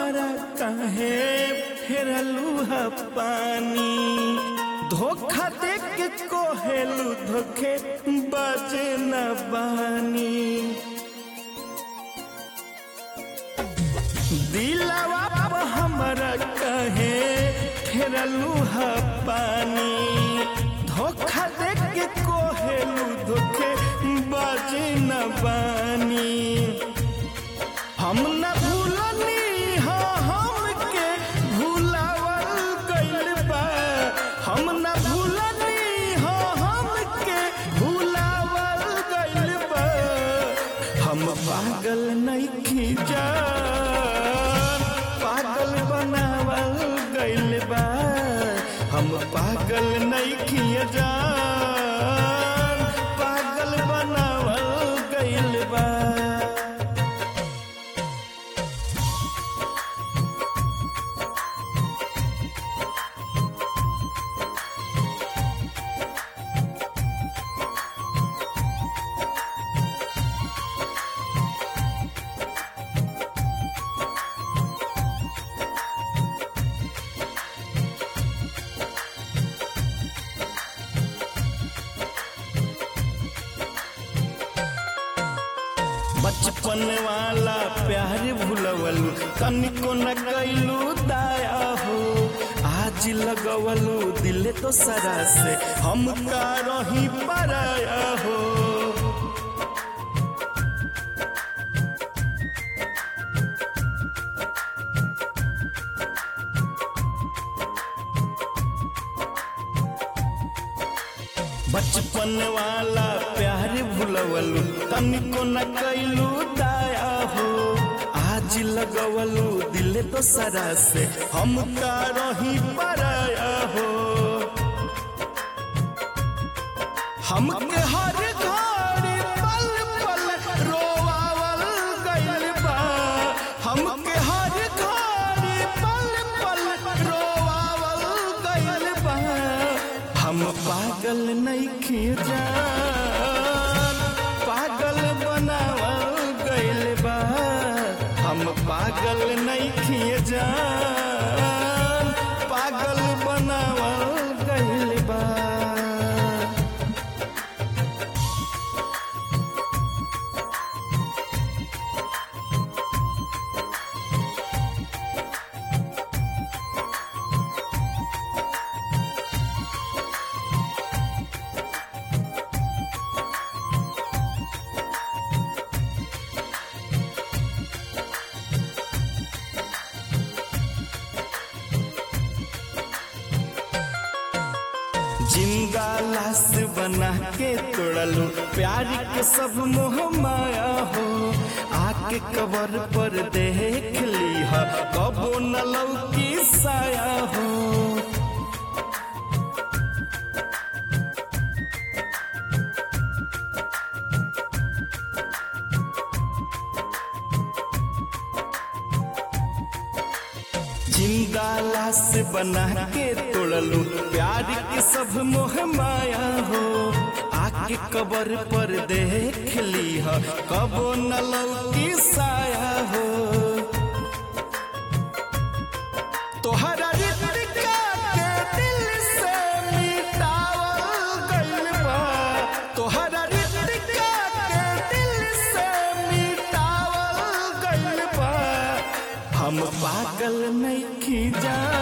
हमरा काहे फेरलू है पानी धोखा दे के कोहेलू धोखे बजे न बानी दिलवा पर हमरा काहे फेरलू है पानी धोखा दे के कोहेलू धोखे बजे न बानी हम न भूलनी हो हमके भूलावल गइल बा हम न भूलनी हो हमके भूलावल गइल बा हम पागल नइखी जान पागल बनावल गइल बा हम पागल नइखी जान पागल बनावल गइल बा बचपन वाला प्यार भूलवलू तनिको न कैलू दाया हो आज लगवलू दिल तो सरा से हम का रही पराया हो बचपन वाला प्यार भूलवलू तनिको न कैलू दाया हो आज लगवलू दिल तो सरा से हम का रही पराया हो हमके हर घड़ी पल पल रोवावल गइल बा हमके हर घड़ी पल पल रोवावल गइल बा हम पागल नइखी जान पागल बनावल गइल बा हम पागल नइखी जान पागल बनावल गइल बा जिंदा लाश बना के तोड़लू प्यार के सब मोह माया हो आके कबर पर देख ली है कबो न लौकी साया हो जिंदा लाश बना के तोड़लू प्यार के सब मोह माया हो आके कबर पर देख ली है कबो न लौकी साया हो तोहरा रिश्ता के दिल से मिटावल गइल बा तोहरा रिश्ता के दिल से मिटावल गइल बा हम पागल नइखी जान